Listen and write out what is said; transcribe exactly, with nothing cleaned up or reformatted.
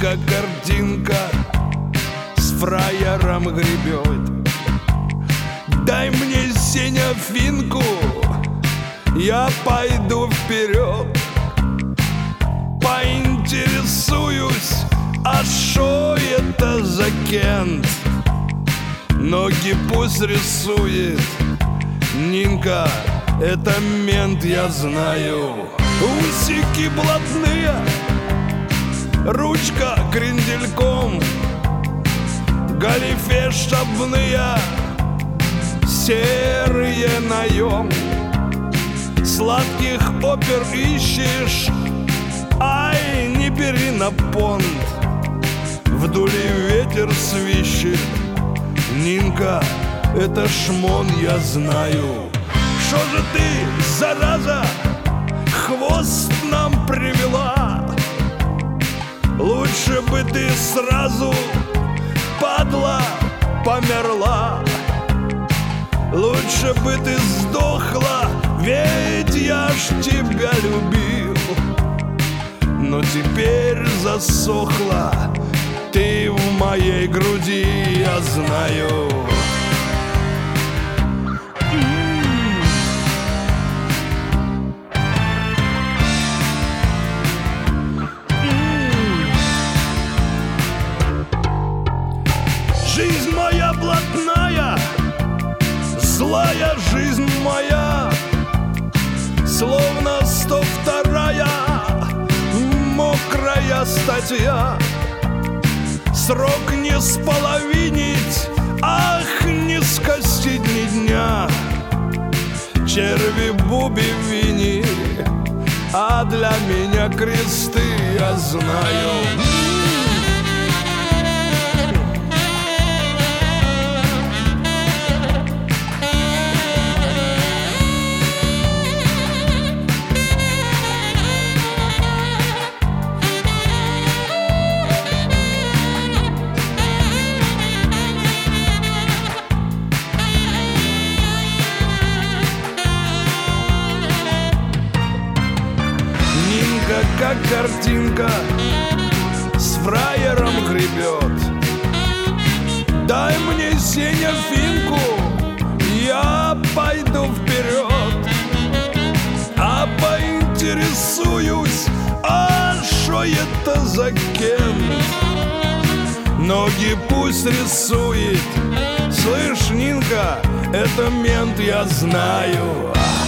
Нинка картинка с фраером гребет. Дай мне, Сеня, финку, я пойду вперед. Поинтересуюсь, а шо это за кент? Ноги пусть рисует Нинка, это мент, я знаю. Усики блатные, ручка крендельком, галифе штабные, серые наем. Сладких опер ищешь, ай, не бери на понт. Вдоль ветер свищет. Нинка, это шмон, я знаю. Шо же ты, зараза, хвост нам привела? Лучше бы ты сразу, падла, померла. Лучше бы ты сдохла, ведь я ж тебя любил. Но теперь засохла ты в моей груди, я знаю. Жизнь моя блатная, злая жизнь моя, словно сто вторая мокрая статья. Срок не споловинить, ах, не скостить ни дня. Черви буби вини, а для меня кресты, я знаю. Как картинка с фраером гребет. Дай мне, Сеня, финку, я пойду вперед. А поинтересуюсь, а шо это за кент? Ноги пусть рисует. Слышь, Нинка, это мент, я знаю.